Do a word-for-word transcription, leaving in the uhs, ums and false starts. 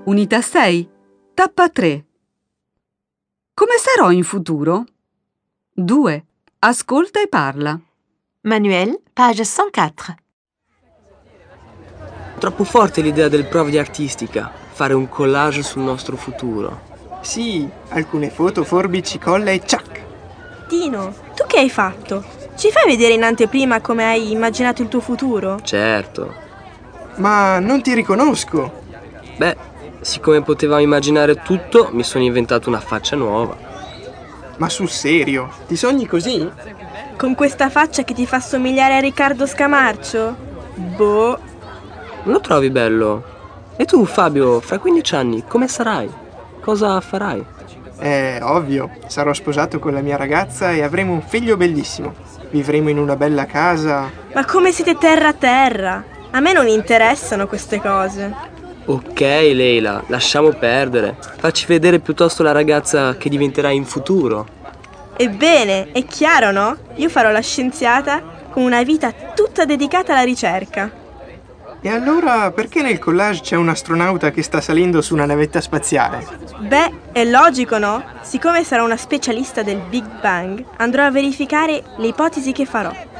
Unità sei, tappa tre. Come sarò in futuro? due. Ascolta e parla. Manuel, page centoquattro. Troppo forte l'idea del prof di artistica, fare un collage sul nostro futuro. Sì, alcune foto, forbici, colla e ciac! Tino, tu che hai fatto? Ci fai vedere in anteprima come hai immaginato il tuo futuro? Certo. Ma non ti riconosco! Beh, siccome potevamo immaginare tutto, mi sono inventato una faccia nuova. Ma sul serio, ti sogni così? Con questa faccia che ti fa somigliare a Riccardo Scamarcio? Boh. Non lo trovi bello? E tu, Fabio, fra quindici anni, come sarai? Cosa farai? È ovvio, sarò sposato con la mia ragazza e avremo un figlio bellissimo. Vivremo in una bella casa. Ma come siete terra a terra? A me non interessano queste cose. Ok, Leila, lasciamo perdere. Facci vedere piuttosto la ragazza che diventerai in futuro. Ebbene, è chiaro, no? Io farò la scienziata con una vita tutta dedicata alla ricerca. E allora perché nel collage c'è un astronauta che sta salendo su una navetta spaziale? Beh, è logico, no? Siccome sarò una specialista del Big Bang, andrò a verificare le ipotesi che farò.